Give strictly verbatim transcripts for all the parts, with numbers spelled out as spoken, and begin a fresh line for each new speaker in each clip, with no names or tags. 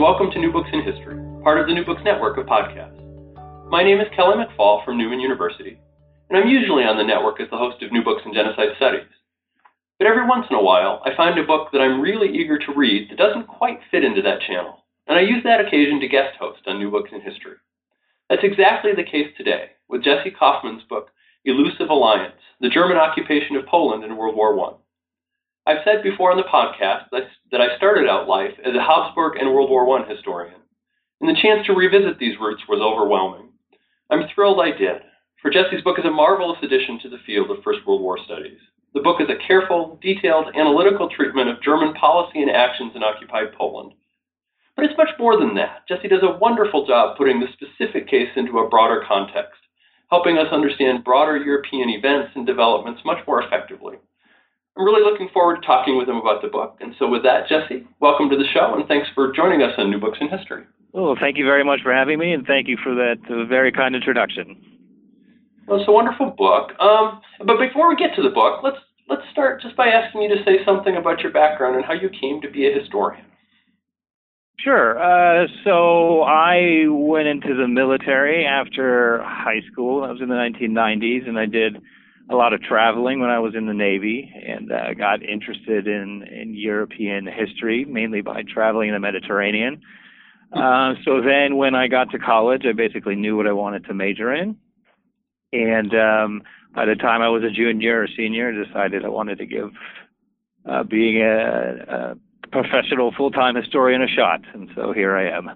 welcome to New Books in History, part of the New Books Network of podcasts. My name is Kelly McFall from Newman University, and I'm usually on the network as the host of New Books in Genocide Studies. But every once in a while, I find a book that I'm really eager to read that doesn't quite fit into that channel, and I use that occasion to guest host on New Books in History. That's exactly the case today, with Jesse Kaufman's book, Elusive Alliance, The German Occupation of Poland in World War One. I've said before on the podcast that I started out life as a Habsburg and World War One historian, and the chance to revisit these roots was overwhelming. I'm thrilled I did, for Jesse's book is a marvelous addition to the field of First World War studies. The book is a careful, detailed, analytical treatment of German policy and actions in occupied Poland. But it's much more than that. Jesse does a wonderful job putting the specific case into a broader context, helping us understand broader European events and developments much more effectively. I'm really looking forward to talking with him about the book. And so with that, Jesse, welcome to the show, and thanks for joining us on New Books in History.
Well, thank you very much for having me, and thank you for that uh, very kind introduction.
Well, it's a wonderful book. Um, but before we get to the book, let's let's start just by asking you to say something about your background and how you came to be a historian.
Sure. Uh, so I went into the military after high school. I was in the nineteen nineties, and I did a lot of traveling when I was in the Navy, and uh, got interested in, in European history, mainly by traveling in the Mediterranean. Uh, so then when I got to college, I basically knew what I wanted to major in. And um, by the time I was a junior or senior, I decided I wanted to give uh, being a, a professional full-time historian a shot. And so here I am.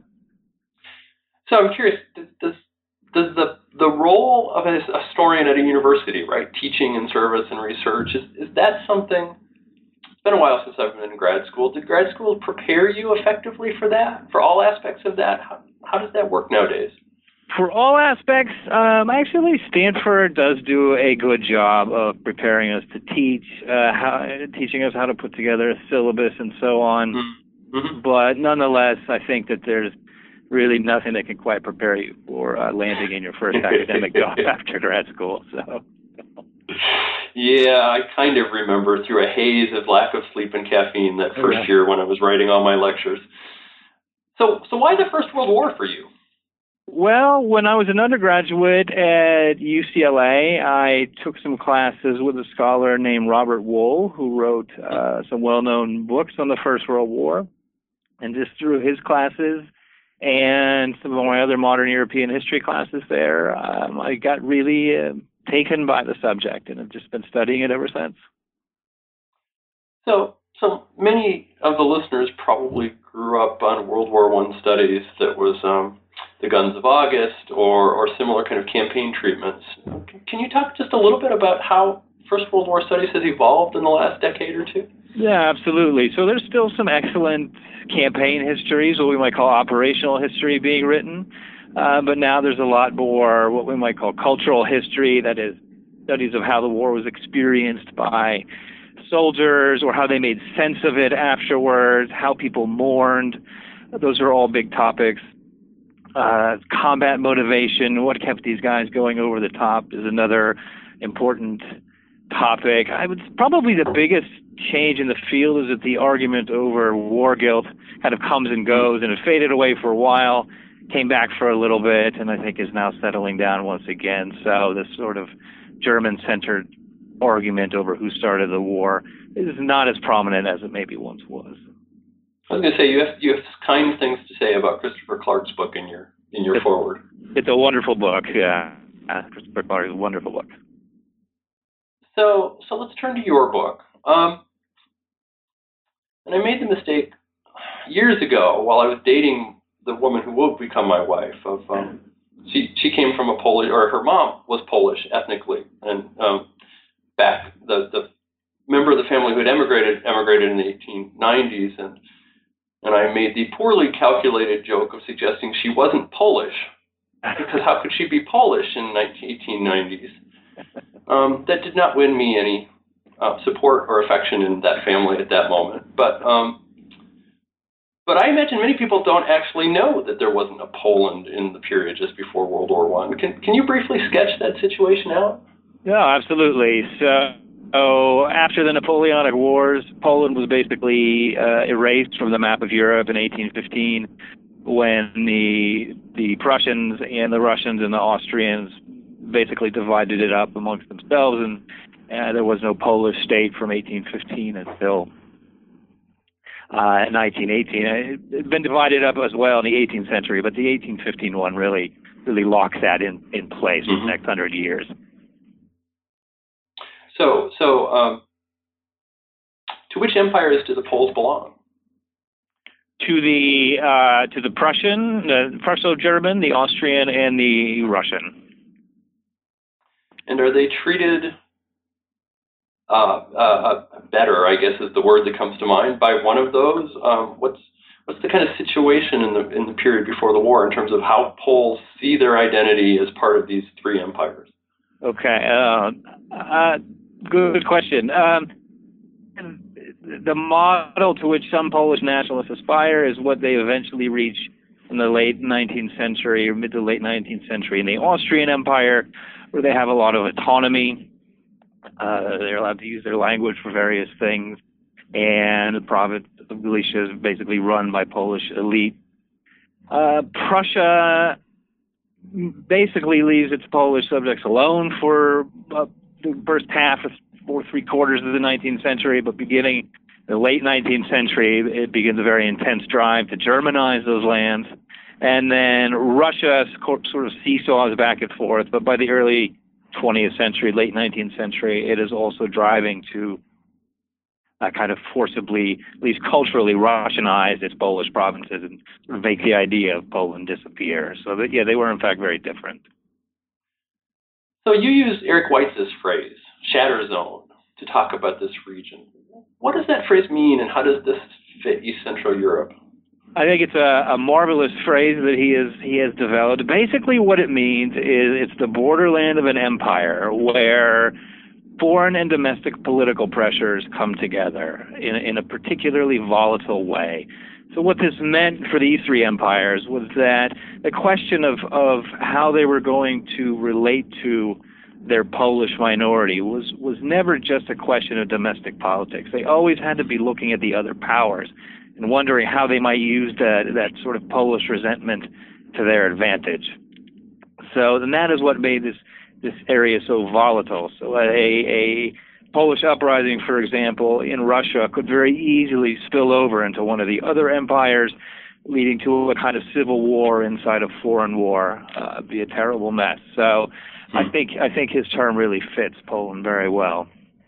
So I'm curious, does, does, does the, the role of a historian at a university, right, teaching and service and research, is, is that something, it's been a while since I've been in grad school, did grad school prepare you effectively for that, for all aspects of that? How, how does that work nowadays?
For all aspects, um, actually, Stanford does do a good job of preparing us to teach, uh, how, teaching us how to put together a syllabus and so on. Mm-hmm. But nonetheless, I think that there's really nothing that can quite prepare you for uh, landing in your first academic job after grad school. So,
yeah, I kind of remember through a haze of lack of sleep and caffeine that first
yeah.
year when I was writing all my lectures. So, so why the First World War for you?
Well, when I was an undergraduate at U C L A, I took some classes with a scholar named Robert Wohl, who wrote uh, some well-known books on the First World War. And just through his classes and some of my other modern European history classes there, um, I got really uh, taken by the subject, and I've just been studying it ever since.
So, so many of the listeners probably grew up on World War One studies that was um, the Guns of August or, or similar kind of campaign treatments. Can you talk just a little bit about how First World War studies has evolved in the last decade or two?
Yeah, absolutely. So there's still some excellent campaign histories, what we might call operational history, being written. Uh, but now there's a lot more what we might call cultural history, that is, studies of how the war was experienced by soldiers or how they made sense of it afterwards, how people mourned. Those are all big topics. Uh, combat motivation, what kept these guys going over the top, is another important topic. I would probably the biggest change in the field is that the argument over war guilt kind of comes and goes, and it faded away for a while, came back for a little bit, and I think is now settling down once again. So this sort of German-centered argument over who started the war is not as prominent as it maybe once was.
I was going to say, you have you have kind things to say about Christopher Clark's book in your in your
it's,
foreword.
It's a wonderful book, yeah. Uh, Christopher Clark is a wonderful book.
So so let's turn to your book. Um, and I made the mistake years ago while I was dating the woman who will become my wife. Of um, she she came from a Polish, or her mom was Polish ethnically, and um, back the the member of the family who had emigrated emigrated in the eighteen nineties, and. And I made the poorly calculated joke of suggesting she wasn't Polish, because how could she be Polish in the eighteen nineties? Um, that did not win me any uh, support or affection in that family at that moment. But um, but I imagine many people don't actually know that there wasn't a Poland in the period just before World War One. Can can you briefly sketch that situation out?
Yeah, absolutely. So. So after the Napoleonic Wars, Poland was basically uh, erased from the map of Europe in eighteen fifteen. when the the Prussians and the Russians and the Austrians basically divided it up amongst themselves, and uh, there was no Polish state from eighteen fifteen until uh, nineteen eighteen. It had been divided up as well in the eighteenth century, but the eighteen fifteen one really really locks that in, in place for mm-hmm. the next hundred years.
So, so um, to which empires do the Poles belong?
To the uh, to the Prussian, the Prusso-German, the Austrian, and the Russian.
And are they treated uh, uh, better, I guess is the word that comes to mind, by one of those? Um, what's what's the kind of situation in the in the period before the war in terms of how Poles see their identity as part of these three empires?
Okay, uh, uh, good question. Um, the model to which some Polish nationalists aspire is what they eventually reach in the late nineteenth century or mid to late nineteenth century in the Austrian Empire, where they have a lot of autonomy. Uh, they're allowed to use their language for various things, and the province of Galicia is basically run by Polish elite. Uh, Prussia basically leaves its Polish subjects alone for uh, the first half or three quarters of the nineteenth century, but beginning the late nineteenth century, it begins a very intense drive to Germanize those lands. And then Russia sort of seesaws back and forth, but by the early twentieth century, late nineteenth century, it is also driving to uh, kind of forcibly, at least culturally, Russianize its Polish provinces and sort of make the idea of Poland disappear. So, that, yeah, they were in fact very different.
So you use Eric Weitz's phrase, shatter zone, to talk about this region. What does that phrase mean, and how does this fit East Central Europe?
I think it's a, a marvelous phrase that he has he has developed. Basically, what it means is it's the borderland of an empire where foreign and domestic political pressures come together in, in a particularly volatile way. So what this meant for these three empires was that the question of, of how they were going to relate to their Polish minority was, was never just a question of domestic politics. They always had to be looking at the other powers and wondering how they might use that, that sort of Polish resentment to their advantage. So then that is what made this, this area so volatile. So a, a Polish uprising, for example, in Russia could very easily spill over into one of the other empires, leading to a kind of civil war inside a foreign war. Uh, it'd be a terrible mess. So hmm. I think I think his term really fits Poland very well.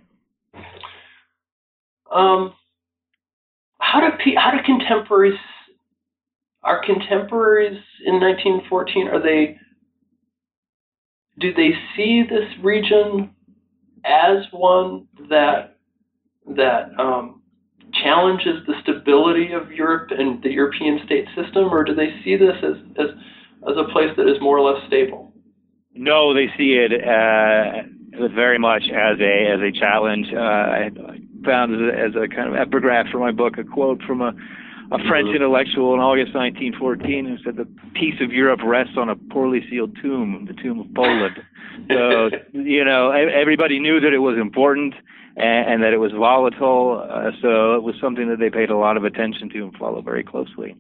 Um, how do pe- how do contemporaries are contemporaries in nineteen fourteen? Are they do they see this region as one that that um, challenges the stability of Europe and the European state system, or do they see this as as, as a place that is more or less stable?
No, they see it uh, very much as a as a challenge. Uh, I found as a kind of epigraph for my book a quote from a, a French mm-hmm. intellectual in August nineteen fourteen who said, "The peace of Europe rests on a poorly sealed tomb, the tomb of Poland." So, you know, everybody knew that it was important and, and that it was volatile. Uh, so it was something that they paid a lot of attention to and followed very closely.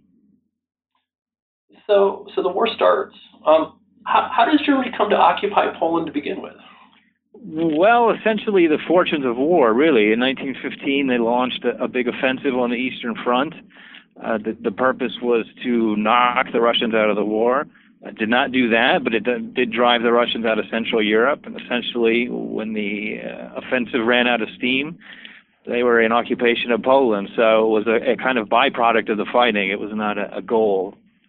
So, so the war starts. Um, how, how does Germany come to occupy Poland to begin with?
Well, essentially the fortunes of war, really. In nineteen fifteen, they launched a, a big offensive on the Eastern Front. Uh, the, the purpose was to knock the Russians out of the war. It did not do that, but it did, did drive the Russians out of Central Europe. And essentially, when the uh, offensive ran out of steam, they were in occupation of Poland. So it was a, a kind of byproduct of the fighting. It was not a, a goal.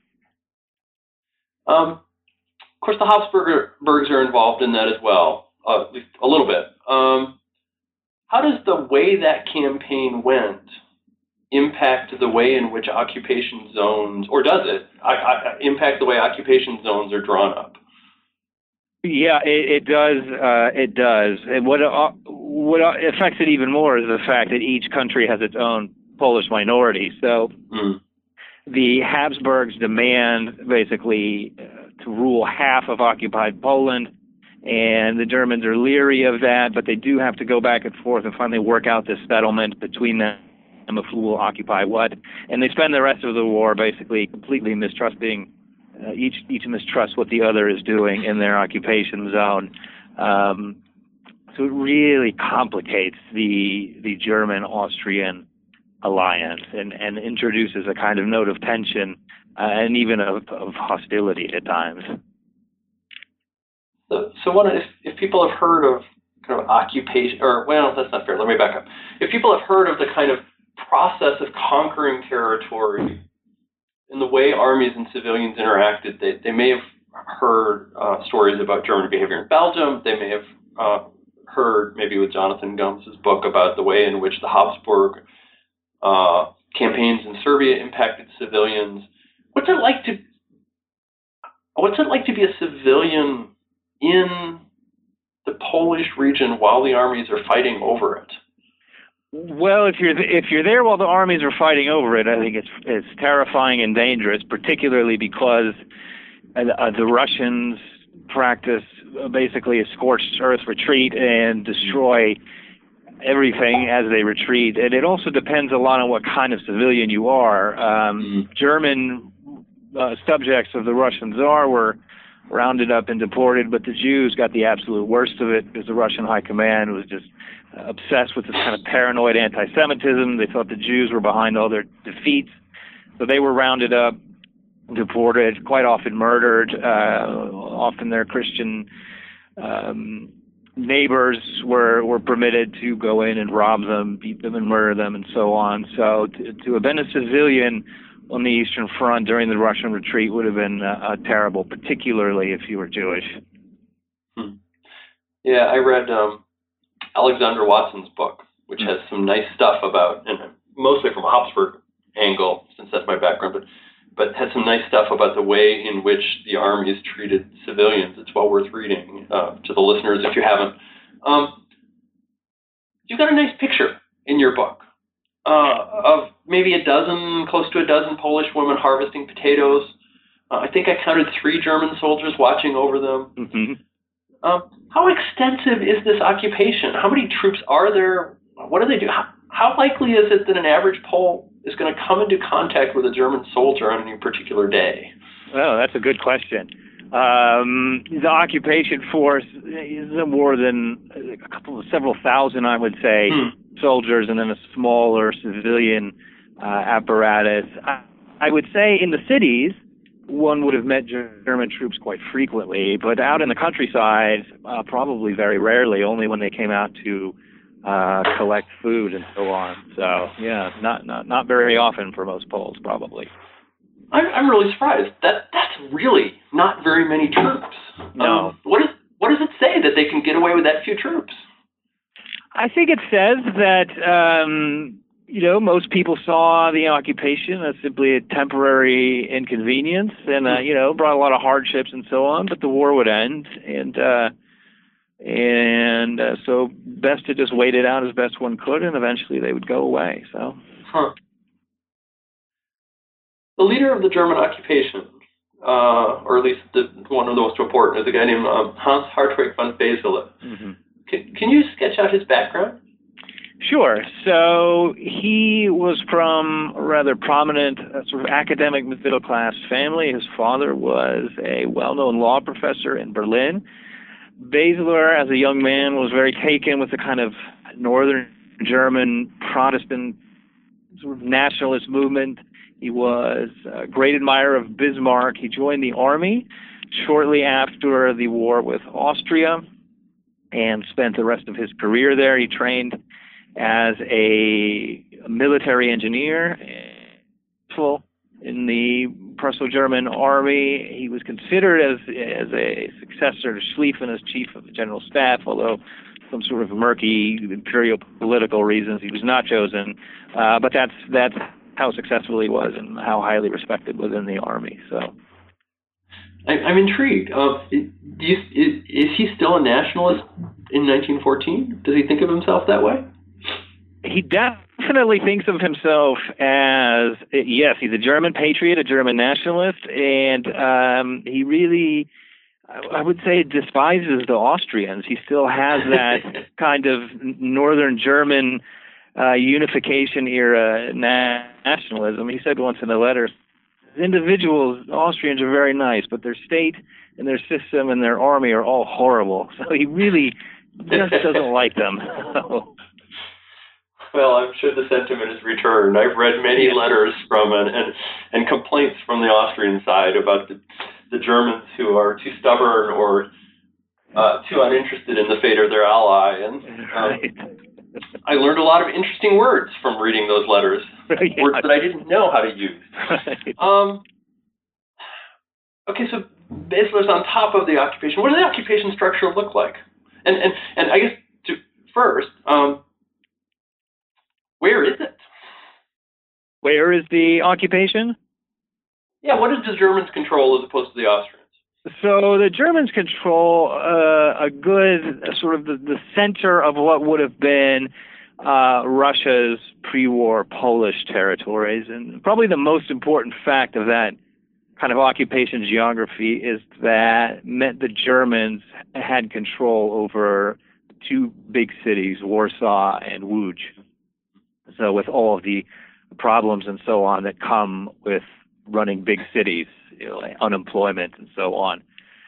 Um,
of course, the Habsburgs are involved in that as well, uh, at least a little bit. Um, how does the way that campaign went impact the way in which occupation zones, or does it I, I, impact the way occupation zones are drawn up?
Yeah, it, it does. Uh, it does. And what uh, what affects it even more is the fact that each country has its own Polish minority. So mm. the Habsburgs demand basically uh, to rule half of occupied Poland, and the Germans are leery of that, but they do have to go back and forth and finally work out this settlement between them. of who will occupy what, and they spend the rest of the war basically completely mistrusting, uh, each each mistrusts what the other is doing in their occupation zone. Um, so it really complicates the the German-Austrian alliance and, and introduces a kind of note of tension uh, and even of, of hostility at times.
So, so one, if, if people have heard of kind of occupation, or, well, that's not fair, let me back up. If people have heard of the kind of process of conquering territory and the way armies and civilians interacted, they, they may have heard uh, stories about German behavior in Belgium. They may have uh, heard, maybe with Jonathan Gumbs' book, about the way in which the Habsburg uh, campaigns in Serbia impacted civilians. What's it like to, what's it like to be a civilian in the Polish region while the armies are fighting over it?
Well, if you're if you're there while the armies are fighting over it, I think it's it's terrifying and dangerous, particularly because uh, the Russians practice basically a scorched earth retreat and destroy everything as they retreat. And it also depends a lot on what kind of civilian you are. Um, mm-hmm. German uh, subjects of the Russian Tsar were rounded up and deported, but the Jews got the absolute worst of it because the Russian high command was just uh, obsessed with this kind of paranoid anti-Semitism. They thought the Jews were behind all their defeats. So they were rounded up, deported, quite often murdered. Uh, often their Christian um, neighbors were, were permitted to go in and rob them, beat them and murder them, and so on. So to, to have been a civilian on the Eastern Front during the Russian retreat would have been uh, uh, terrible, particularly if you were Jewish.
Hmm. Yeah, I read um, Alexander Watson's book, which has some nice stuff about, and mostly from a Habsburg angle, since that's my background, but but has some nice stuff about the way in which the armies treated civilians. It's well worth reading uh, to the listeners if you haven't. Um, you've got a nice picture in your book uh, of maybe a dozen, close to a dozen Polish women harvesting potatoes. Uh, I think I counted three German soldiers watching over them. Mm-hmm. Um, how extensive is this occupation? How many troops are there? What do they do? How, how likely is it that an average Pole is going to come into contact with a German soldier on any particular day?
Well, that's a good question. Um, the occupation force is more than a couple of several thousand, I would say, hmm. soldiers, and then a smaller civilian uh, apparatus. I, I would say in the cities, one would have met German troops quite frequently, but out in the countryside, uh, probably very rarely, only when they came out to uh, collect food and so on. So, yeah, not, not, not very often for most Poles, probably.
I'm, I'm really surprised. That that's really not very many troops.
No.
Um, what is what does it say that they can get away with that few troops?
I think it says that um, you know, most people saw the occupation as simply a temporary inconvenience, and uh, you know, brought a lot of hardships and so on. But the war would end, and uh, and uh, so best to just wait it out as best one could, and eventually they would go away. So.
Huh. The leader of the German occupation, uh, or at least the, one of the most important, is a guy named um, Hans Hartwig von Faesele. Mm-hmm. Can, can you sketch out his background?
Sure. So he was from a rather prominent uh, sort of academic middle-class family. His father was a well-known law professor in Berlin. Faesele, as a young man, was very taken with the kind of northern German Protestant sort of nationalist movement. He was a great admirer of Bismarck. He joined the army shortly after the war with Austria and spent the rest of his career there. He trained as a military engineer in the Prusso-German army. He was considered as as a successor to Schlieffen as chief of the general staff, although some sort of murky imperial political reasons he was not chosen. Uh, but that's that's how successful he was and how highly respected within the army. So,
I, I'm intrigued. Uh, do you, is, is he still a nationalist in nineteen fourteen? Does he think of himself that way?
He definitely thinks of himself as, yes, he's a German patriot, a German nationalist, and um, he really, I would say, despises the Austrians. He still has that kind of northern German uh, unification era na- nationalism. He said once in a letter, individuals, Austrians are very nice, but their state and their system and their army are all horrible. So he really just doesn't like them.
Well, I'm sure the sentiment is returned. I've read many letters from and, and, and complaints from the Austrian side about the, the Germans who are too stubborn or uh, too uninterested in the fate of their ally. And um,
Right.
I learned a lot of interesting words from reading those letters,
Yeah.
words that I didn't know how to use.
Right.
Um, okay, so Basler's on top of the occupation. What does the occupation structure look like? And and, and I guess to, first, um, where is it?
Where is the occupation?
Yeah, what does the Germans control as opposed to the Austrians?
So the Germans control uh, a good uh, sort of the, the center of what would have been uh, Russia's pre-war Polish territories. And probably the most important fact of that kind of occupation geography is that meant the Germans had control over two big cities, Warsaw and Łódź. So with all of the problems and so on that come with running big cities, you know, like unemployment and so on.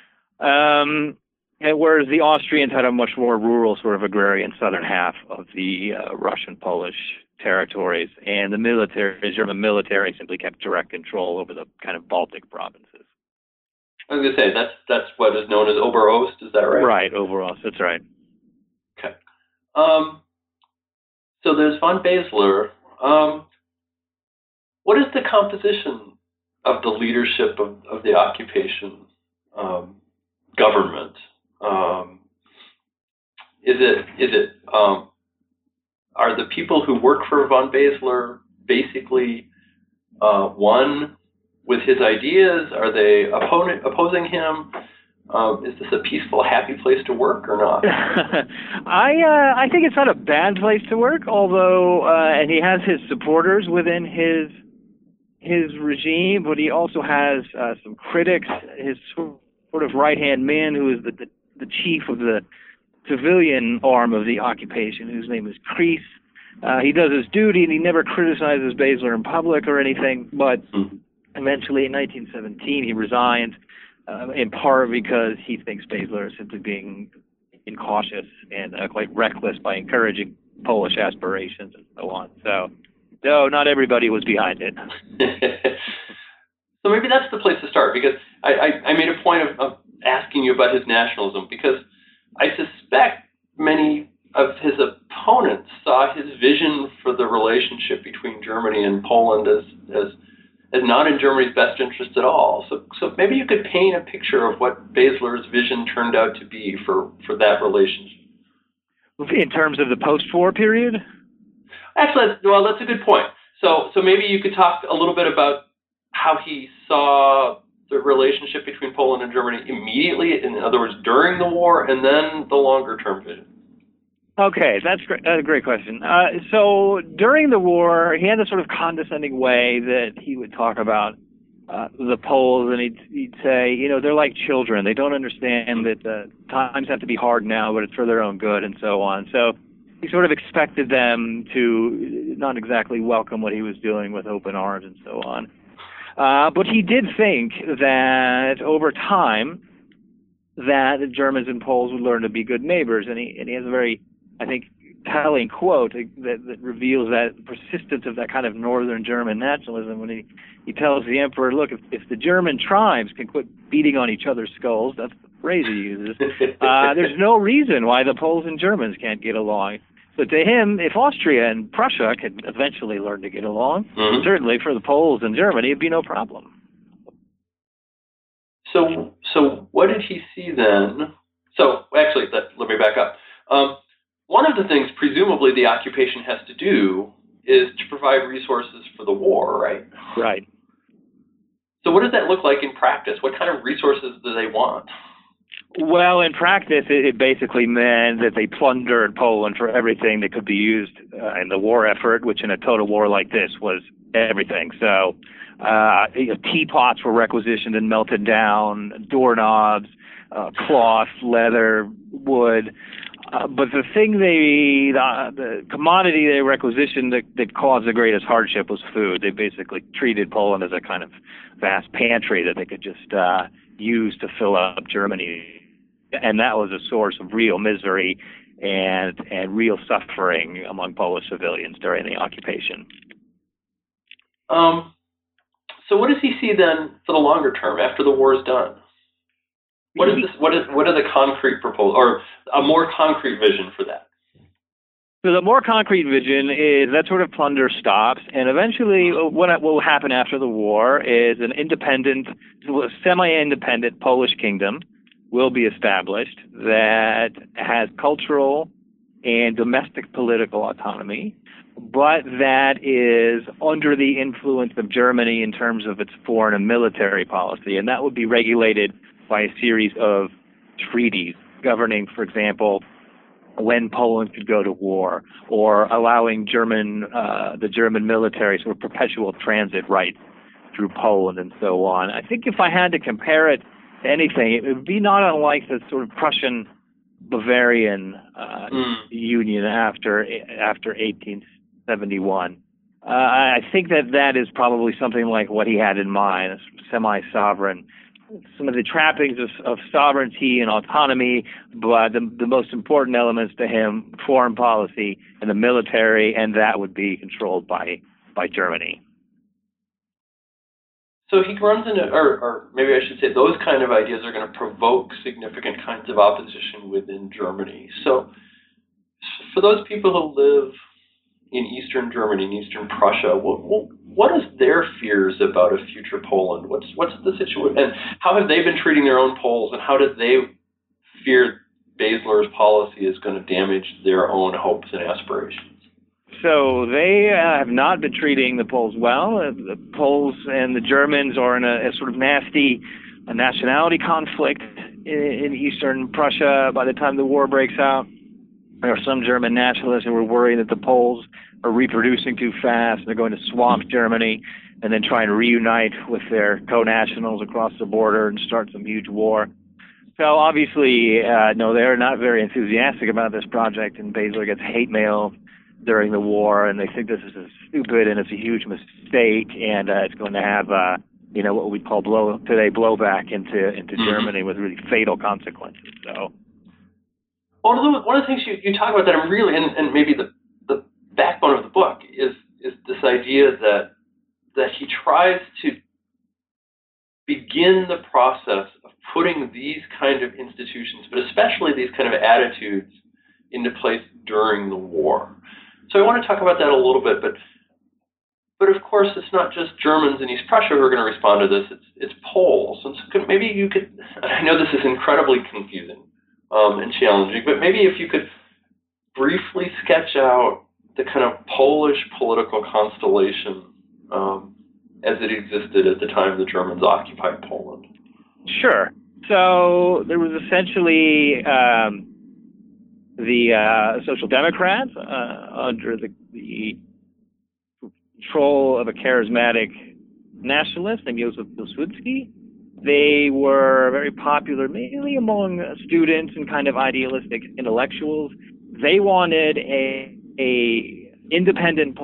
Um, and whereas the Austrians had a much more rural sort of agrarian southern half of the uh, Russian-Polish territories, and the military, the German military simply kept direct control over the kind of Baltic provinces.
I was going to say, that's that's what is known as Oberost, is that right?
Right, overall, that's right.
Okay. Um, so there's von Basler. Um, what is the composition of the leadership of, of the occupation um, government? Um, is it is it um, are the people who work for von Basler basically uh, one with his ideas? Are they opponent, opposing him? Um, is this a peaceful, happy place to work or not?
I uh, I think it's not a bad place to work, although uh, and he has his supporters within his his regime, but he also has uh, some critics. His sort of right-hand man, who is the, the the chief of the civilian arm of the occupation, whose name is Kreis. Uh, he does his duty, and he never criticizes Basler in public or anything, but mm-hmm. eventually in nineteen seventeen he resigned, uh, in part because he thinks Basler is simply being incautious and uh, quite reckless by encouraging Polish aspirations and so on. So, no, not everybody was behind it.
So maybe that's the place to start, because I, I, I made a point of, of asking you about his nationalism, because I suspect many of his opponents saw his vision for the relationship between Germany and Poland as as, as not in Germany's best interest at all. So so maybe you could paint a picture of what Basler's vision turned out to be for, for that relationship.
In terms of the post-war period?
Actually, well, that's a good point. So so maybe you could talk a little bit about how he saw the relationship between Poland and Germany immediately, in other words, during the war, and then the longer-term vision.
Okay, that's great. That's a great question. Uh, so during the war, he had a sort of condescending way that he would talk about uh, the Poles, and he'd, he'd say, you know, they're like children. They don't understand that uh, times have to be hard now, but it's for their own good, and so on. So he sort of expected them to not exactly welcome what he was doing with open arms and so on. Uh, but he did think that over time that the Germans and Poles would learn to be good neighbors, and he and he has a very, I think, telling quote that, that reveals that persistence of that kind of northern German nationalism when he, he tells the emperor, look, if, if the German tribes can quit beating on each other's skulls, that's the phrase he uses, uh, there's no reason why the Poles and Germans can't get along. So to him, if Austria and Prussia could eventually learn to get along, mm-hmm. certainly for the Poles and Germany, it'd be no problem.
So, so what did he see then? So, actually, let, let me back up. Um, one of the things, presumably, the occupation has to do is to provide resources for the war, right?
Right.
So what does that look like in practice? What kind of resources do they want?
Well, in practice, it, it basically meant that they plundered Poland for everything that could be used uh, in the war effort, which in a total war like this was everything. So uh, you know, teapots were requisitioned and melted down, doorknobs, uh, cloth, leather, wood. Uh, but the thing they, the, the commodity they requisitioned that, that caused the greatest hardship was food. They basically treated Poland as a kind of vast pantry that they could just uh, use to fill up Germany. And that was a source of real misery and and real suffering among Polish civilians during the occupation.
Um, so what does he see then for the longer term after the war is done? What is this? What is what are the concrete proposals, or a more concrete vision for that?
So the more concrete vision is that sort of plunder stops, and eventually what will happen after the war is an independent, semi-independent Polish kingdom will be established that has cultural and domestic political autonomy, but that is under the influence of Germany in terms of its foreign and military policy, and that would be regulated by a series of treaties governing, for example, when Poland could go to war, or allowing German, uh, the German military sort of perpetual transit rights through Poland and so on. I think if I had to compare it to anything, it would be not unlike the sort of Prussian-Bavarian uh, mm. union after after eighteen seventy-one. Uh, I think that that is probably something like what he had in mind, a semi-sovereign. Some of the trappings of, of sovereignty and autonomy, but the, the most important elements to him, foreign policy and the military, and that would be controlled by by Germany.
So he runs into, or, or maybe I should say, those kind of ideas are going to provoke significant kinds of opposition within Germany. So for those people who live in Eastern Germany, in Eastern Prussia, what, what, what is their fears about a future Poland? What's what's the situation, and how have they been treating their own Poles, and how do they fear Basler's policy is going to damage their own hopes and aspirations?
So they uh, have not been treating the Poles well. Uh, the Poles and the Germans are in a, a sort of nasty a nationality conflict in, in Eastern Prussia by the time the war breaks out. There are some German nationalists who are worried that the Poles are reproducing too fast. They're going to swamp Germany and then try and reunite with their co-nationals across the border and start some huge war. So obviously, uh, no, they're not very enthusiastic about this project, and Basler gets hate mail during the war, and they think this is stupid and it's a huge mistake, and uh, it's going to have, uh, you know, what we call blow today blowback into into mm-hmm. Germany with really fatal consequences. So.
One of the, one of the things you, you talk about that I'm really, and, and maybe the, the backbone of the book is is this idea that that he tries to begin the process of putting these kind of institutions, but especially these kind of attitudes, into place during the war. So I want to talk about that a little bit, but but of course it's not just Germans in East Prussia who are going to respond to this, it's it's Poles. And so maybe you could, I know this is incredibly confusing um, and challenging, but maybe if you could briefly sketch out the kind of Polish political constellation um, as it existed at the time the Germans occupied Poland.
Sure. So there was essentially um, the uh, Social Democrats uh, under the, the control of a charismatic nationalist named Józef Pilsudski. They were very popular mainly among students and kind of idealistic intellectuals. They wanted a, a independent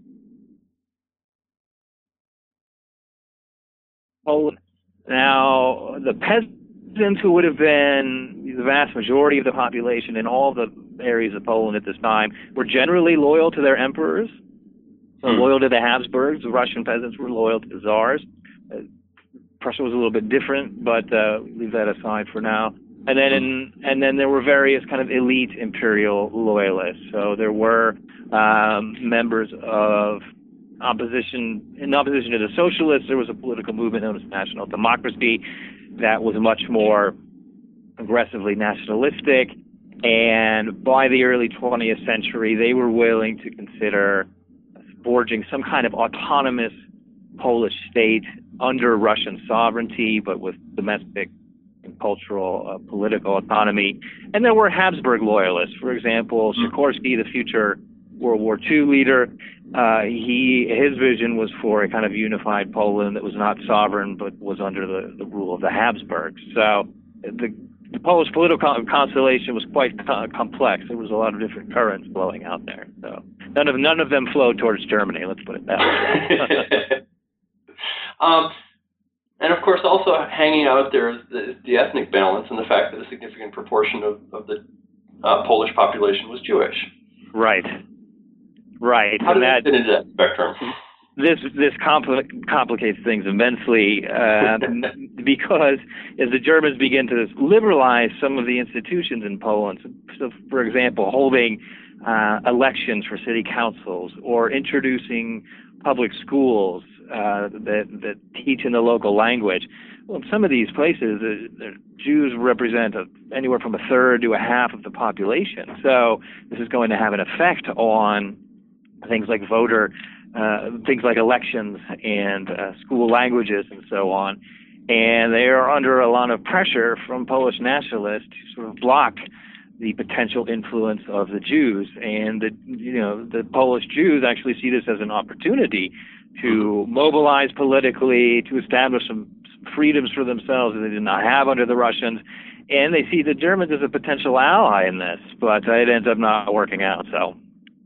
Poland. Now, the peasants, who would have been the vast majority of the population in all the areas of Poland at this time, were generally loyal to their emperors, so hmm. loyal to the Habsburgs. The Russian peasants were loyal to the czars. Uh, Prussia was a little bit different, but uh, leave that aside for now. And then, in, and then there were various kind of elite imperial loyalists. So there were um, members of opposition, in opposition to the socialists. There was a political movement known as National Democracy that was much more aggressively nationalistic. And by the early twentieth century, they were willing to consider forging some kind of autonomous Polish state under Russian sovereignty, but with domestic and cultural uh, political autonomy. And there were Habsburg loyalists. For example, Sikorski, the future World War Two leader, uh, he his vision was for a kind of unified Poland that was not sovereign, but was under the, the rule of the Habsburgs. So the the Polish political constellation was quite co- complex. There was a lot of different currents blowing out there. So none of none of them flowed towards Germany. Let's put it that way.
um, and of course, also hanging out there is the, the ethnic balance and the fact that a significant proportion of, of the uh, Polish population was Jewish.
Right. Right.
How
and
did that
that
fit into that spectrum?
This this compl- complicates things immensely uh, because as the Germans begin to liberalize some of the institutions in Poland, so for example, holding uh, elections for city councils or introducing public schools uh, that that teach in the local language. Well, in some of these places, the, the Jews represent a, anywhere from a third to a half of the population. So this is going to have an effect on things like voter. Uh, things like elections and uh, school languages and so on. And they are under a lot of pressure from Polish nationalists to sort of block the potential influence of the Jews. And, the, you know, the Polish Jews actually see this as an opportunity to mobilize politically, to establish some freedoms for themselves that they did not have under the Russians. And they see the Germans as a potential ally in this, but it ends up not working out, so.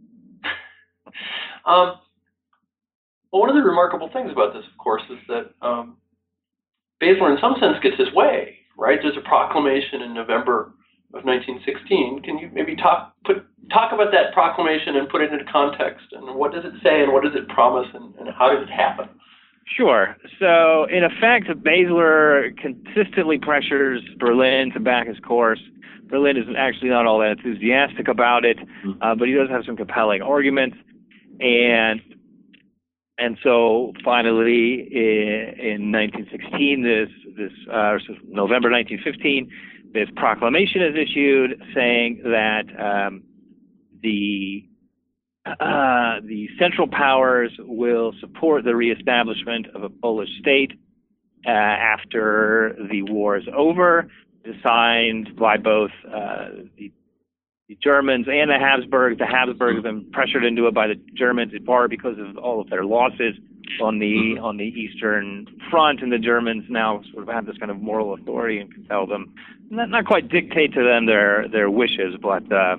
Um. Well, one of the remarkable things about this, of course, is that um, Basler, in some sense, gets his way, right? There's a proclamation in November of nineteen sixteen. Can you maybe talk put talk about that proclamation and put it into context? And what does it say, and what does it promise, and, and how did it happen?
Sure. So, in effect, Basler consistently pressures Berlin to back his course. Berlin is actually not all that enthusiastic about it, uh, but he does have some compelling arguments. And And so finally, in, in nineteen sixteen, this, this uh, November nineteen fifteen, this proclamation is issued saying that um, the uh, the Central Powers will support the reestablishment of a Polish state uh, after the war is over. It's signed by both uh, the The Germans and the Habsburgs. The Habsburgs have been pressured into it by the Germans in part because of all of their losses on the on the Eastern Front, and the Germans now sort of have this kind of moral authority and can tell them, not, not quite dictate to them their their wishes, but uh,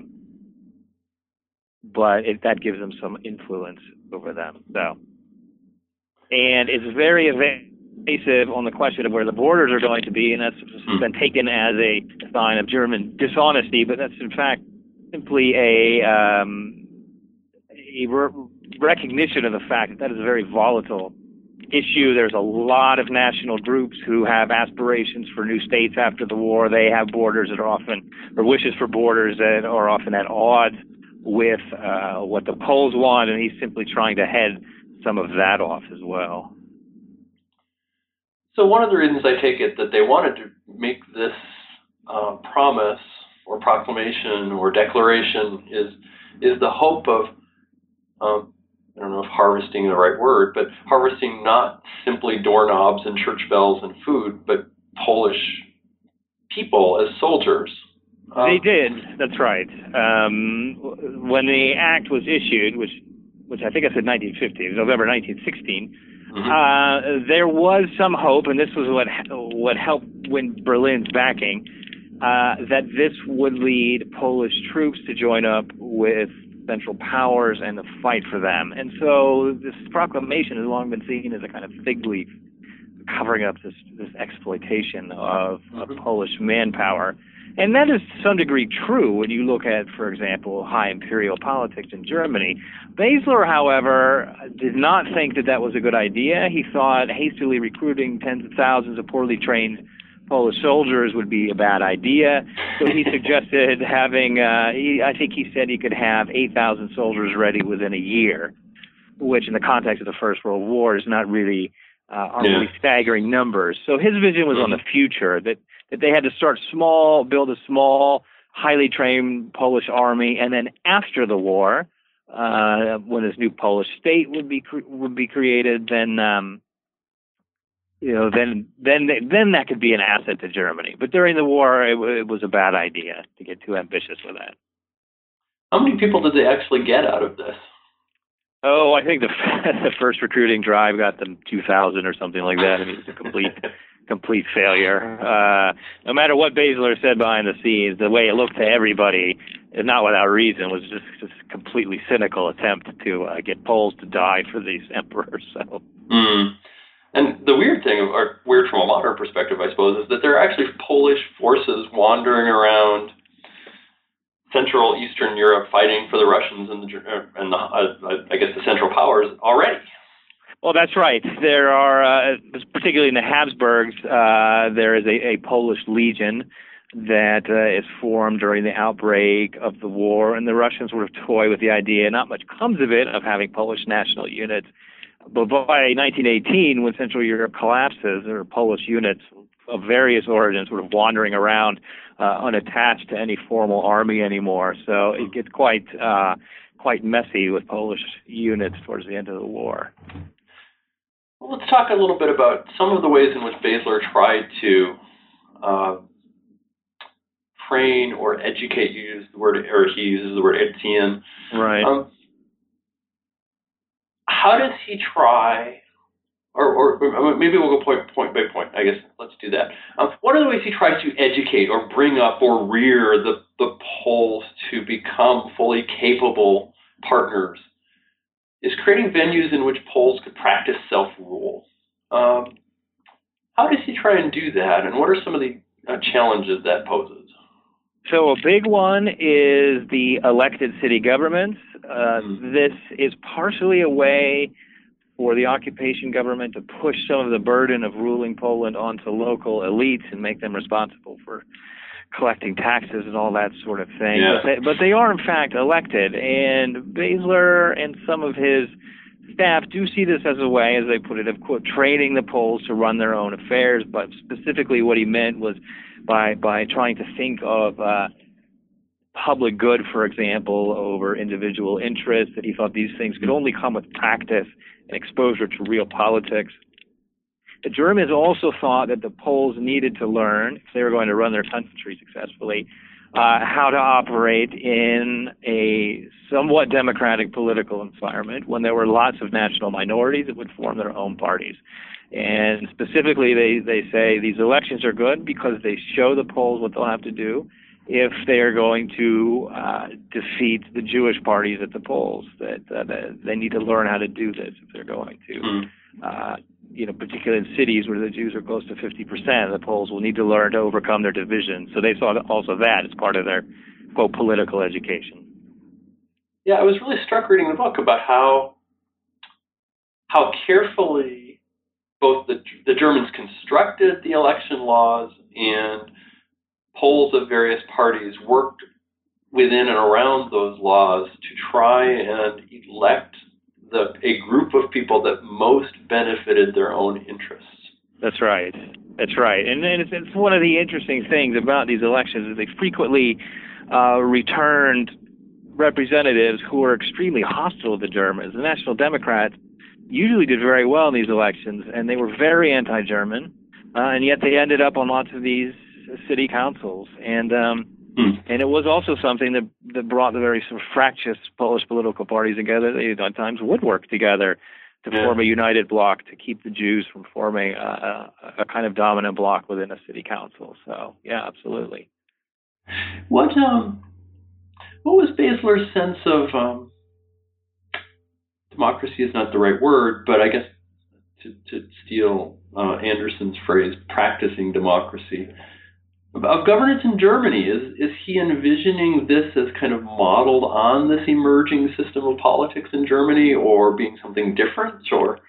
but it, that gives them some influence over them. So, and it's very evasive on the question of where the borders are going to be, and that's been taken as a sign of German dishonesty, but that's in fact simply a, um, a re- recognition of the fact that that is a very volatile issue. There's a lot of national groups who have aspirations for new states after the war. They have borders that are often, or wishes for borders that are often at odds with uh, what the Poles want, and he's simply trying to head some of that off as well.
So one of the reasons I take it that they wanted to make this uh, promise or proclamation or declaration is is the hope of, um, I don't know if harvesting is the right word, but harvesting not simply doorknobs and church bells and food, but Polish people as soldiers. Um,
they did, that's right. Um, when the act was issued, which which I think I said nineteen fifty, it was November nineteen sixteen, mm-hmm. uh, there was some hope, and this was what what helped win Berlin's backing, Uh, that this would lead Polish troops to join up with Central Powers and to fight for them. And so this proclamation has long been seen as a kind of fig leaf covering up this, this exploitation of, of Polish manpower. And that is to some degree true when you look at, for example, high imperial politics in Germany. Basler, however, did not think that that was a good idea. He thought hastily recruiting tens of thousands of poorly trained Polish soldiers would be a bad idea. So he suggested having, uh, he, I think he said he could have eight thousand soldiers ready within a year, which in the context of the First World War is not really, uh, are yeah. really staggering numbers. So his vision was on the future, that, that they had to start small, build a small, highly trained Polish army, and then after the war, uh, when this new Polish state would be, cre- would be created, then, um, you know, then then then that could be an asset to Germany. But during the war, it, it was a bad idea to get too ambitious with that.
How many people did they actually get out of this?
Oh, I think the the first recruiting drive got them two thousand or something like that. I mean, it's a complete complete failure. Uh, no matter what Baszler said behind the scenes, the way it looked to everybody, and not without reason, was just, just a completely cynical attempt to uh, get Poles to die for these emperors. So.
Mm. And the weird thing, or weird from a modern perspective, I suppose, is that there are actually Polish forces wandering around Central Eastern Europe fighting for the Russians and the, and the uh, I guess the Central Powers already.
Well, that's right. There are, uh, particularly in the Habsburgs, uh, there is a, a Polish legion that uh, is formed during the outbreak of the war, and the Russians sort of toy with the idea. Not much comes of it, of having Polish national units. But by nineteen eighteen, when Central Europe collapses, there are Polish units of various origins sort of wandering around uh, unattached to any formal army anymore. So it gets quite uh, quite messy with Polish units towards the end of the war.
Well, let's talk a little bit about some of the ways in which Baszler tried to uh, train or educate. You use the word, or he uses the word erziehen.
Right.
Um, how does he try, or, or maybe we'll go point, point by point. I guess let's do that. Um, what are the ways he tries to educate or bring up or rear the, the Poles to become fully capable partners? Is creating venues in which Poles could practice self-rule. Um, how does he try and do that, and what are some of the uh, challenges that poses?
So a big one is the elected city governments. Uh, mm-hmm. This is partially a way for the occupation government to push some of the burden of ruling Poland onto local elites and make them responsible for collecting taxes and all that sort of thing.
Yeah.
But, they, but they are, in fact, elected. And Baszler and some of his staff do see this as a way, as they put it, of, quote, training the Poles to run their own affairs. But specifically what he meant was by, by trying to think of uh, public good, for example, over individual interests, that he thought these things could only come with practice and exposure to real politics. The Germans also thought that the Poles needed to learn, if they were going to run their country successfully, uh, how to operate in a somewhat democratic political environment when there were lots of national minorities that would form their own parties. And specifically, they, they say these elections are good because they show the Poles what they'll have to do if they are going to uh, defeat the Jewish parties at the polls, that, uh, that they need to learn how to do this if they're going to. Mm. Uh, you know, particularly in cities where the Jews are close to fifty percent, the Poles will need to learn to overcome their division. So they saw also that as part of their, quote, political education.
Yeah, I was really struck reading the book about how how carefully both the, the Germans constructed the election laws and Poles of various parties worked within and around those laws to try and elect the, a group of people that most benefited their own interests.
That's right. That's right. And, and it's, it's one of the interesting things about these elections is they frequently uh, returned representatives who were extremely hostile to the Germans. The National Democrats usually did very well in these elections, and they were very anti-German, uh, and yet they ended up on lots of these city councils. And um, Hmm. And it was also something that, that brought the very sort of fractious Polish political parties together. They at times would work together to yeah. form a united bloc to keep the Jews from forming a, a, a kind of dominant bloc within a city council. So, yeah, absolutely.
What um, what was Baszler's sense of um, democracy is not the right word, but I guess to, to steal uh, Anderson's phrase, practicing democracy. Of governance in Germany, is is he envisioning this as kind of modeled on this emerging system of politics in Germany, or being something different, or?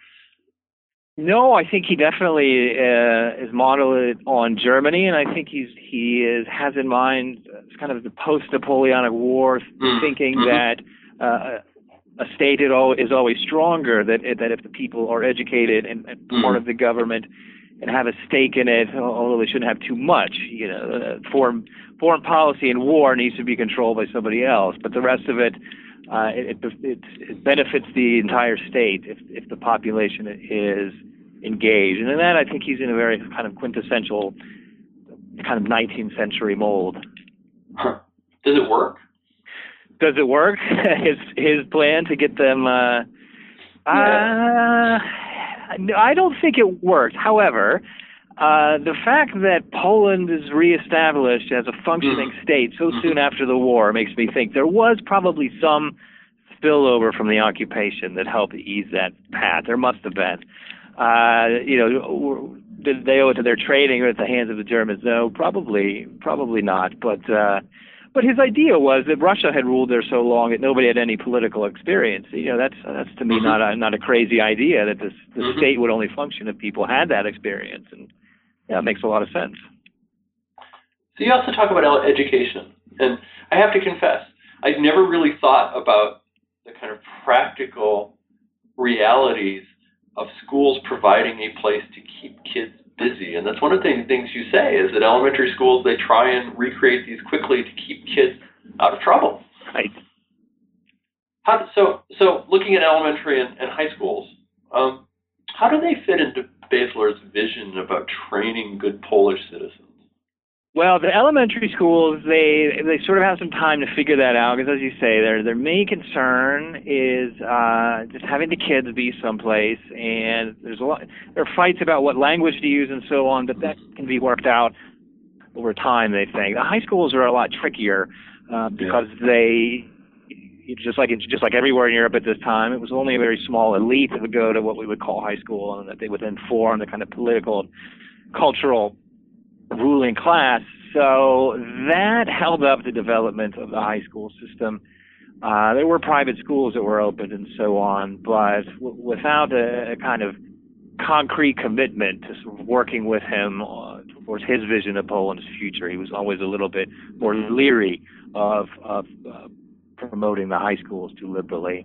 No, I think he definitely uh, is modeled on Germany, and I think he's he is has in mind kind of the post-Napoleonic War mm. thinking mm-hmm. that uh, a state is always stronger, that that if the people are educated and, and mm. part of the government and have a stake in it, although they shouldn't have too much. You know, uh, foreign foreign policy and war needs to be controlled by somebody else, but the rest of it, uh, it, it, it benefits the entire state if if the population is engaged. And in that, I think he's in a very kind of quintessential kind of nineteenth century mold.
Huh. Does it work?
Does it work? his his plan to get them. Uh, yeah. uh, I don't think it worked. However, Uh, the fact that Poland is reestablished as a functioning
Mm.
state so soon after the war makes me think there was probably some spillover from the occupation that helped ease that path. There must have been. Uh, you know, did they owe it to their trading or at the hands of the Germans? No, probably, probably not. But uh, but his idea was that Russia had ruled there so long that nobody had any political experience. You know, that's that's to me
Mm-hmm.
not a not a crazy idea that this the
Mm-hmm.
state would only function if people had that experience, and yeah, it makes a lot of sense.
So you also talk about el- education, and I have to confess, I've never really thought about the kind of practical realities of schools providing a place to keep kids busy. And that's one of the things you say is that elementary schools, they try and recreate these quickly to keep kids out of trouble.
Right.
How, so, so looking at elementary and, and high schools, um, how do they fit into Basler's vision about training good Polish citizens?
Well, the elementary schools, they they sort of have some time to figure that out because, as you say, their their main concern is uh, just having the kids be someplace, and there's a lot. There are fights about what language to use and so on, but that can be worked out over time. They think the high schools are a lot trickier uh, because yeah. they, just like just like everywhere in Europe at this time, it was only a very small elite that would go to what we would call high school, and that they would then form the kind of political, cultural ruling class. So that held up the development of the high school system. Uh, there were private schools that were opened and so on, but w- without a, a kind of concrete commitment to sort of working with him uh, towards his vision of Poland's future, he was always a little bit more leery of, of uh, promoting the high schools too liberally.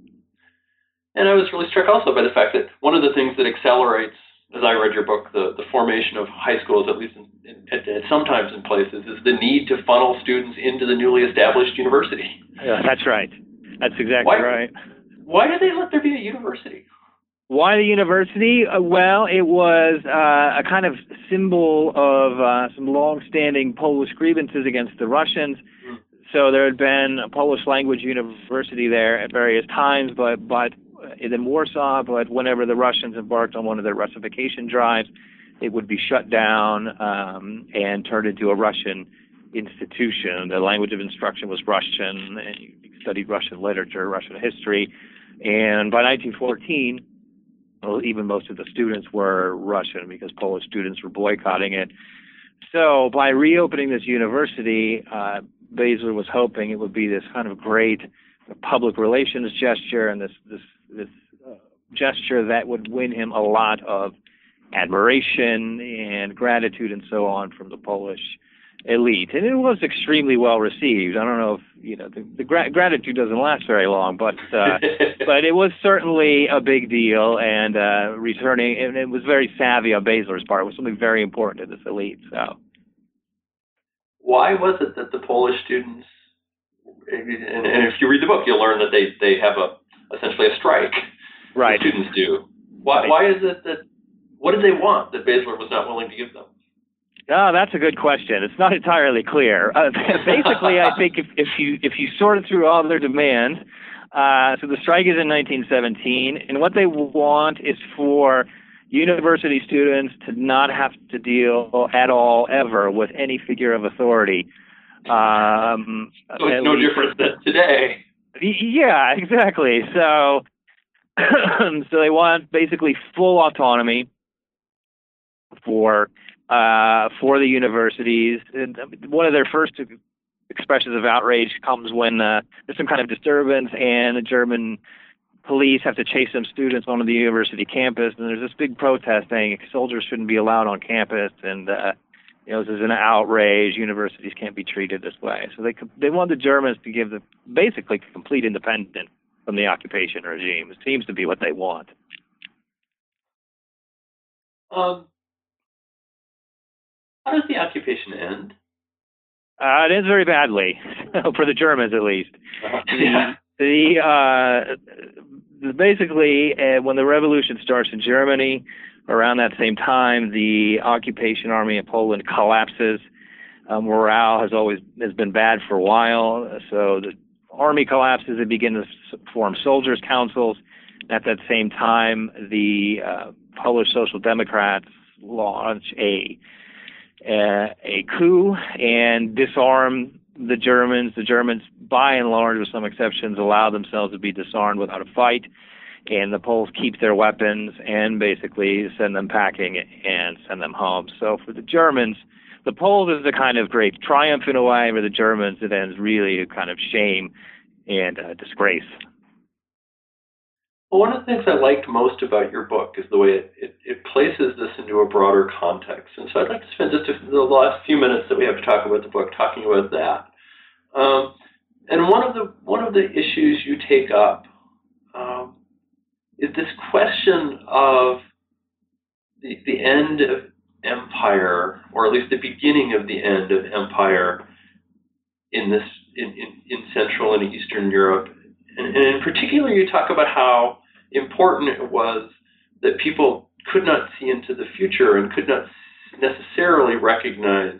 And I was really struck also by the fact that one of the things that accelerates, as I read your book, the, the formation of high schools, at least in, in, at, at sometimes in places, is the need to funnel students into the newly established university.
Yeah, that's right. That's exactly
why,
right.
Why did they let there be a university?
Why the university? Uh, well, it was uh, a kind of symbol of uh, some long-standing Polish grievances against the Russians. Mm. So there had been a Polish language university there at various times, but but in Warsaw, but whenever the Russians embarked on one of their Russification drives, it would be shut down um, and turned into a Russian institution. The language of instruction was Russian, and you studied Russian literature, Russian history. And by nineteen fourteen, well, even most of the students were Russian because Polish students were boycotting it. So by reopening this university, uh, Basler was hoping it would be this kind of great public relations gesture and this this this uh, gesture that would win him a lot of admiration and gratitude and so on from the Polish elite. And it was extremely well received. I don't know if, you know, the, the gra- gratitude doesn't last very long, but uh, but it was certainly a big deal, and uh, returning, and it was very savvy on Basler's part. It was something very important to this elite. So,
why was it that the Polish students, and, and if you read the book, you'll learn that they, they have a essentially a strike.
Right.
The students do. Why right. why is it that, what did they want that Basler was not willing to give them?
Oh, that's a good question. It's not entirely clear. Uh, basically, I think if, if you if you sorted through all their demands, uh, so the strike is in nineteen seventeen, and what they want is for university students to not have to deal at all ever with any figure of authority. Um,
so it's no different than today.
Yeah, exactly. So, so they want basically full autonomy for uh, for the universities. And one of their first expressions of outrage comes when uh, there's some kind of disturbance and the German police have to chase some students onto the university campus, and there's this big protest saying soldiers shouldn't be allowed on campus, and uh, you know, this is an outrage. Universities can't be treated this way. So they they want the Germans to give them basically complete independence from the occupation regime. It seems to be what they want.
Um, how does the occupation end?
Uh, it ends very badly, for the Germans at least.
Uh, yeah.
The, the uh, basically uh, when the revolution starts in Germany, around that same time, the occupation army in Poland collapses. Uh, morale has always has been bad for a while, so the army collapses. They begin to form soldiers' councils. At that same time, the uh, Polish Social Democrats launch a uh, a coup and disarm the Germans. The Germans, by and large, with some exceptions, allow themselves to be disarmed without a fight, and the Poles keep their weapons and basically send them packing and send them home. So for the Germans, the Poles is the kind of great triumph in a way, where the Germans, it ends really a kind of shame and uh, disgrace.
Well, one of the things I liked most about your book is the way it, it, it places this into a broader context. And so I'd like to spend just a, the last few minutes that we have to talk about the book talking about that. Um, and one of the one of the issues you take up um, is this question of the, the end of empire, or at least the beginning of the end of empire in this in, in, in Central and Eastern Europe. And, and in particular, you talk about how important it was that people could not see into the future and could not necessarily recognize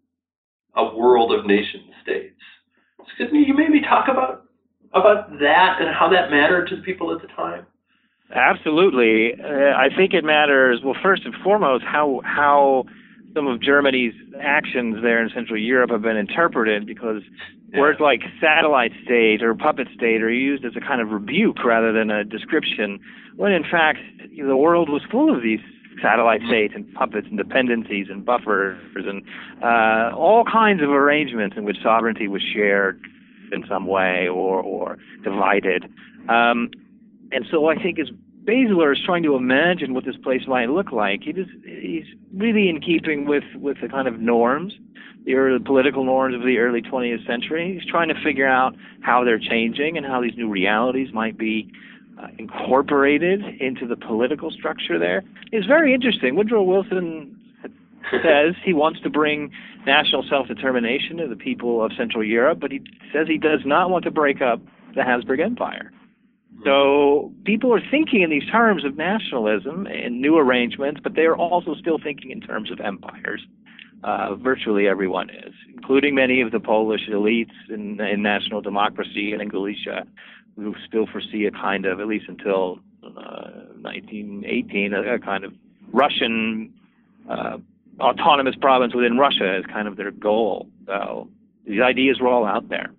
a world of nation states. So could you maybe talk about about that and how that mattered to the people at the time?
Absolutely. Uh, I think it matters, well, first and foremost, how how some of Germany's actions there in Central Europe have been interpreted, because yeah. words like satellite state or puppet state are used as a kind of rebuke rather than a description, when in fact you know, the world was full of these satellite states and puppets and dependencies and buffers and uh, all kinds of arrangements in which sovereignty was shared in some way or, or divided. Um, and so I think as Baszler is trying to imagine what this place might look like, He is, he's really in keeping with, with the kind of norms, the early political norms of the early twentieth century. He's trying to figure out how they're changing and how these new realities might be uh, incorporated into the political structure there. It's very interesting. Woodrow Wilson says he wants to bring national self-determination to the people of Central Europe, but he says he does not want to break up the Habsburg Empire. So people are thinking in these terms of nationalism and new arrangements, but they are also still thinking in terms of empires. Uh, virtually everyone is, including many of the Polish elites in, in national democracy and in Galicia, who still foresee a kind of, at least until uh, nineteen eighteen, a, a kind of Russian uh, autonomous province within Russia as kind of their goal. So these ideas were all out there.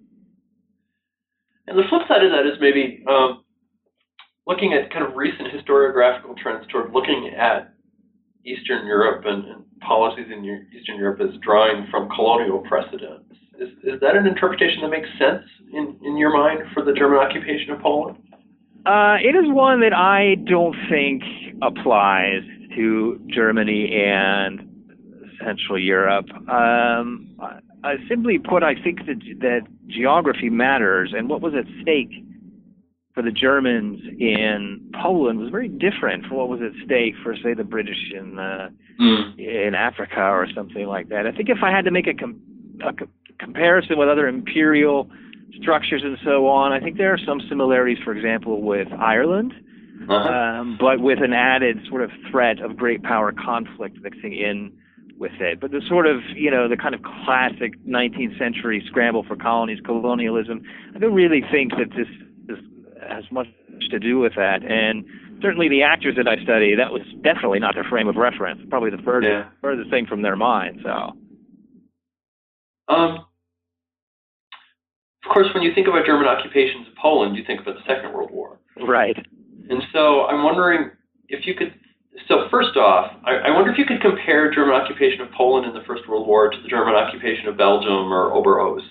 And the flip side of that is maybe um, looking at kind of recent historiographical trends toward looking at Eastern Europe and, and policies in Eastern Europe as drawing from colonial precedents. Is, is that an interpretation that makes sense in, in your mind for the German occupation of Poland?
Uh, it is one that I don't think applies to Germany and Central Europe. Um, I, simply put, I think that, that geography matters, and what was at stake for the Germans in Poland was very different from what was at stake for, say, the British in uh, mm. in Africa or something like that. I think if I had to make a, com- a co- comparison with other imperial structures and so on, I think there are some similarities, for example, with Ireland, uh-huh. um, but with an added sort of threat of great power conflict mixing in with it. But the sort of, you know, the kind of classic nineteenth century scramble for colonies, colonialism, I don't really think that this, this has much to do with that. And certainly the actors that I study, that was definitely not their frame of reference, probably the furthest, yeah. furthest thing from their mind. So,
um, of course, when you think about German occupations of Poland, you think about the Second World War.
Right.
And so I'm wondering if you could, so first off, I, I wonder if you could compare German occupation of Poland in the First World War to the German occupation of Belgium or Oberost.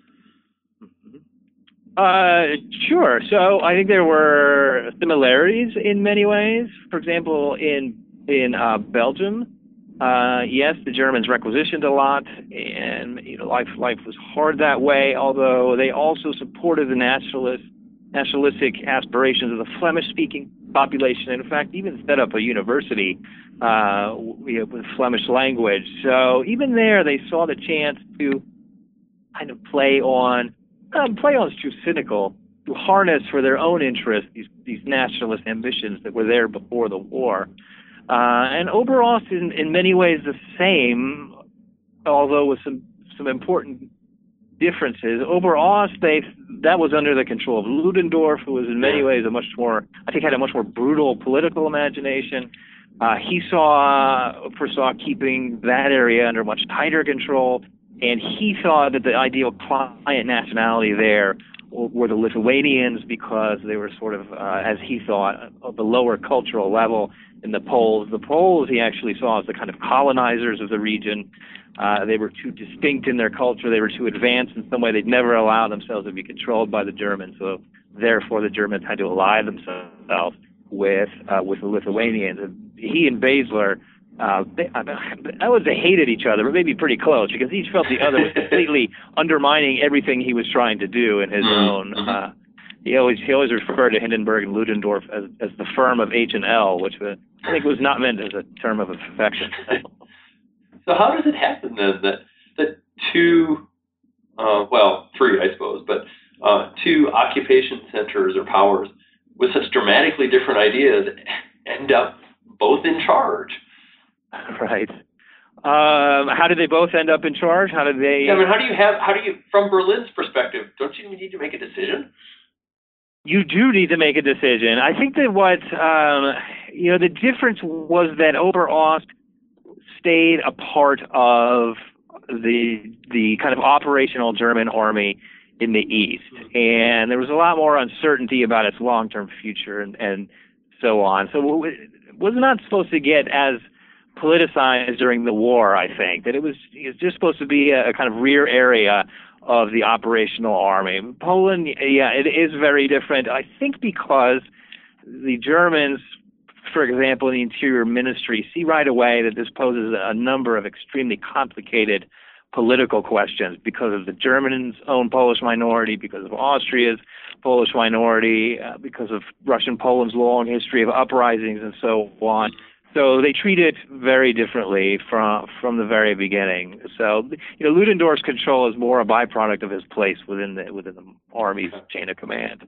Uh, sure. So I think there were similarities in many ways. For example, in in uh, Belgium, uh, yes, the Germans requisitioned a lot, and you know, life life was hard that way. Although they also supported the nationalist nationalistic aspirations of the Flemish-speaking population, and in fact, even set up a university uh, with Flemish language. So even there, they saw the chance to kind of play on. Um, play on is too cynical, to harness for their own interests these, these nationalist ambitions that were there before the war. Uh, and Oberost, in, in many ways, the same, although with some, some important differences. Oberost, they, that was under the control of Ludendorff, who was in many ways a much more, I think had a much more brutal political imagination. Uh, he saw foresaw keeping that area under much tighter control, and he thought that the ideal client nationality there were the Lithuanians because they were sort of, uh, as he thought, of the lower cultural level than the Poles. The Poles he actually saw as the kind of colonizers of the region. Uh, they were too distinct in their culture. They were too advanced in some way. They'd never allow themselves to be controlled by the Germans. So therefore, the Germans had to ally themselves with uh, with the Lithuanians. And he and Basler, uh, they, I would say hated each other, but maybe pretty close because each felt the other was completely undermining everything he was trying to do in his own. Uh, he always he always referred to Hindenburg and Ludendorff as as the firm of H and L, which was, I think was not meant as a term of affection.
So how does it happen then that that two, uh, well, three I suppose, but uh, two occupation centers or powers with such dramatically different ideas end up both in charge?
Right. Um, how did they both end up in charge? How did they?
Yeah, I mean, how do you have? How do you, from Berlin's perspective, don't you need to make a decision?
You do need to make a decision. I think that what um, you know, the difference was that Oberost stayed a part of the the kind of operational German army in the East, and there was a lot more uncertainty about its long-term future and, and so on. So it was not supposed to get as politicized during the war, I think, that it was, it was just supposed to be a, a kind of rear area of the operational army. Poland, yeah, it is very different, I think, because the Germans, for example, in the Interior Ministry, see right away that this poses a number of extremely complicated political questions because of the Germans' own Polish minority, because of Austria's Polish minority, uh, because of Russian Poland's long history of uprisings and so on. So they treat it very differently from from the very beginning. So, you know, Ludendorff's control is more a byproduct of his place within the within the army's chain of command.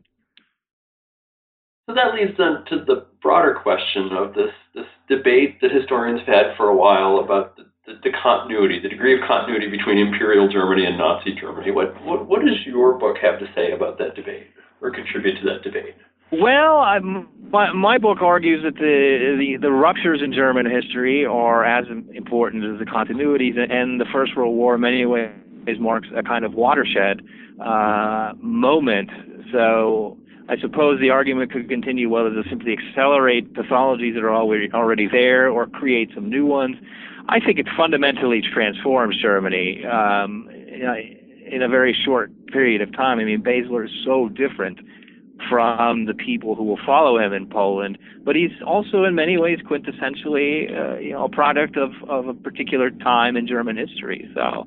So that leads then to the broader question of this this debate that historians have had for a while about the, the, the continuity, the degree of continuity between Imperial Germany and Nazi Germany. What, what what does your book have to say about that debate, or contribute to that debate?
Well, I'm, my, my book argues that the, the the ruptures in German history are as important as the continuities, and the First World War in many ways marks a kind of watershed uh, moment. So I suppose the argument could continue whether to simply accelerate pathologies that are already already there or create some new ones. I think it fundamentally transforms Germany um, in a very short period of time. I mean, Basler is so different from the people who will follow him in Poland, but he's also in many ways quintessentially, uh, you know, a product of, of a particular time in German history. So,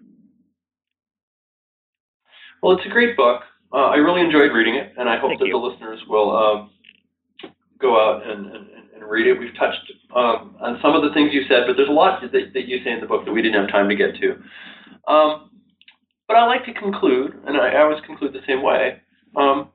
well, it's a great book. Uh, I really enjoyed reading it, and I hope
Thank
that
you.
the listeners will um, go out and, and, and read it. We've touched um, on some of the things you said, but there's a lot that, that you say in the book that we didn't have time to get to. Um, but I like to conclude, and I, I always conclude the same way. Um,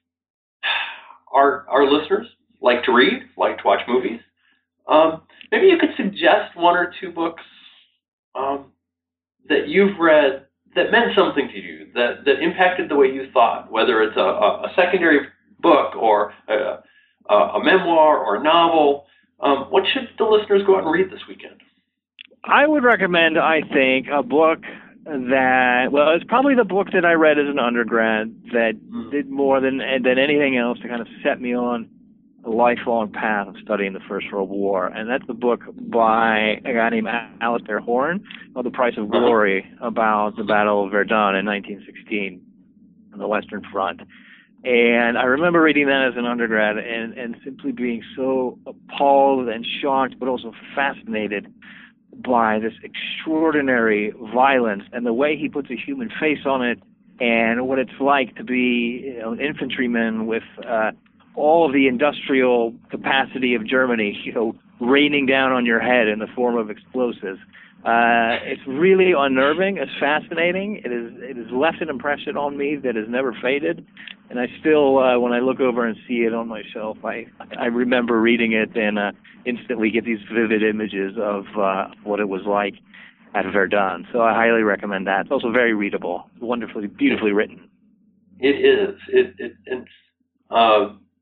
Our, our listeners like to read, like to watch movies. Um, maybe you could suggest one or two books um, that you've read that meant something to you, that, that impacted the way you thought, whether it's a, a, a secondary book or a, a, a memoir or a novel. Um, what should the listeners go out and read this weekend?
I would recommend, I think, a book that, well, it's probably the book that I read as an undergrad that mm. did more than than anything else to kind of set me on a lifelong path of studying the First World War. And that's the book by a guy named Alistair Horn called The Price of Glory, about the Battle of Verdun in nineteen sixteen on the Western Front. And I remember reading that as an undergrad and, and simply being so appalled and shocked, but also fascinated by this extraordinary violence and the way he puts a human face on it, and what it's like to be, you know, an infantryman with uh, all of the industrial capacity of Germany, you know, raining down on your head in the form of explosives. Uh, it's really unnerving. It's fascinating. It is. It has left an impression on me that has never faded, and I still, uh, when I look over and see it on my shelf, I I remember reading it and uh, instantly get these vivid images of uh, what it was like at Verdun. So I highly recommend that. It's also very readable, wonderfully, beautifully written.
It is. It it and uh,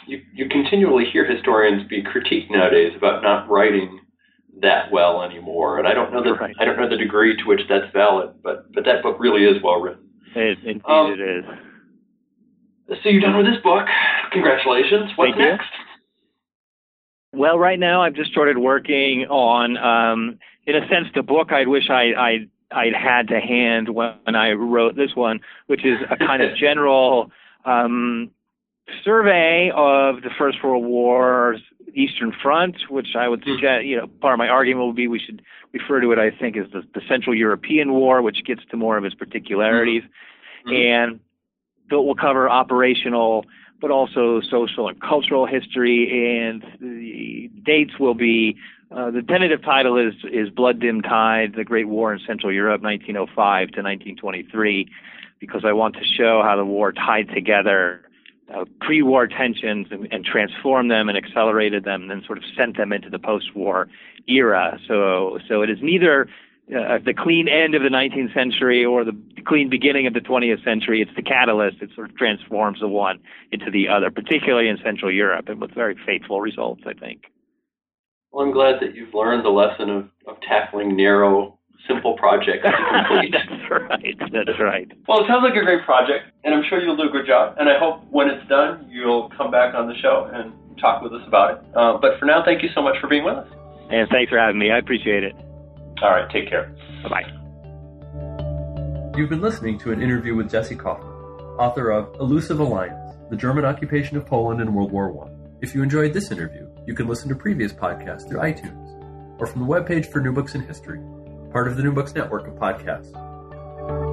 you, you continually hear historians be critiqued nowadays about not writing that well anymore, and I don't know the right. I don't know the degree to which that's valid, but but that book really is well written.
It, indeed,
um,
it is.
So you're done with this book. Congratulations. What's
Thank
next?
You. Well, right now I've just started working on, um, in a sense, the book I wish I I'd, I'd had to hand when I wrote this one, which is a kind of general um, survey of the First World War's Eastern Front, which I would suggest, you know, part of my argument will be we should refer to it, I think, as the, the Central European War, which gets to more of its particularities. Mm-hmm. And it will cover operational, but also social and cultural history, and the dates will be, uh, the tentative title is, is Blood-Dim Tide, the Great War in Central Europe, nineteen oh five to nineteen twenty-three, because I want to show how the war tied together Uh, pre-war tensions and, and transformed them and accelerated them and then sort of sent them into the post-war era. So so it is neither uh, the clean end of the nineteenth century or the clean beginning of the twentieth century. It's the catalyst. It sort of transforms the one into the other, particularly in Central Europe, and with very faithful results, I think.
Well, I'm glad that you've learned the lesson of, of tackling narrow, simple projects to complete.
That's right. That's right.
Well, it sounds like a great project, and I'm sure you'll do a good job. And I hope when it's done, you'll come back on the show and talk with us about it. Uh, but for now, thank you so much for being with us.
And thanks for having me. I appreciate it.
All right. Take care.
Bye-bye.
You've been listening to an interview with Jesse Kaufman, author of Elusive Alliance, The German Occupation of Poland in World War One. If you enjoyed this interview, you can listen to previous podcasts through iTunes or from the webpage for New Books in History, part of the New Books Network of podcasts.